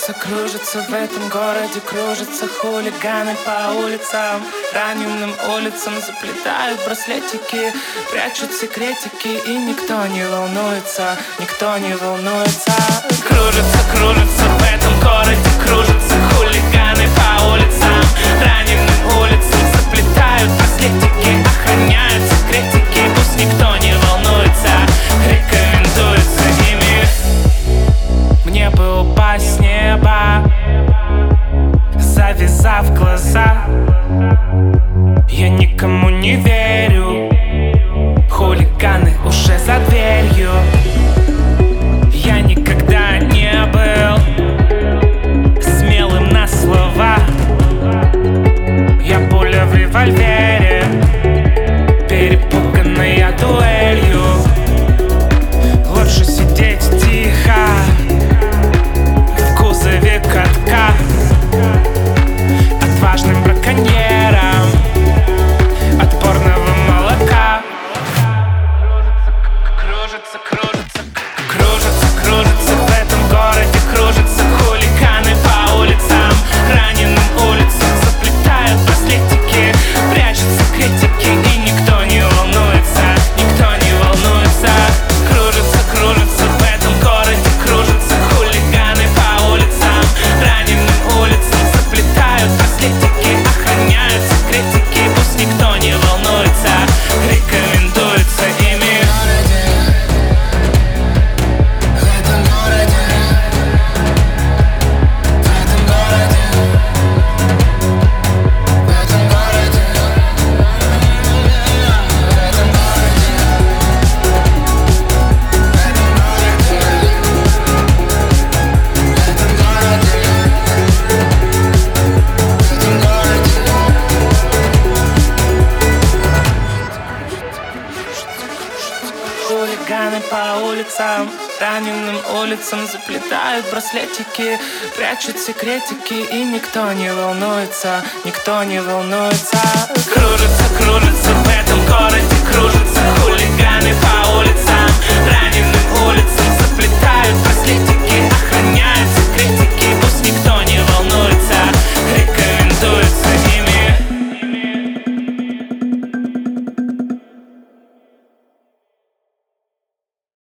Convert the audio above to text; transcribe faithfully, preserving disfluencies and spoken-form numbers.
Кружатся, кружатся в этом городе, кружатся хулиганы по улицам, раненым улицам заплетают браслетики, прячут секретики, и никто не волнуется, никто не волнуется. Кружатся, кружатся в этом городе, кружатся хулиганы по улицам, раненым улицам заплетают браслетики, охраняют секретики, пусть никто не волнуется, рекомендуется ими. Мне бы упасть с неба, завязав глаза. Я никому не верю, хулиганы уже за дверью. Я никогда не был смелым на слова. Я пуля в револьвере, перепуганная дуэлью. Лучше сидеть тихо в кузове катка, отважным браконьером отборного молока. Кружится, кружится, кружится, кружится в этом городе, кружатся хулиганы по улицам, раненым улицам заплетают браслетики, прячут секретики, и никто не волнуется, никто не волнуется. Кружится, кружится в этом городе, кружатся хулиганы по улицам, раненым улицам заплетают браслетики, охраняют секретики, пусть никто не волнуется, рекомендуется ими. Хулиганы по улицам, раненым улицам заплетают браслетики, прячут секретики, и никто не волнуется, никто не волнуется. Кружится,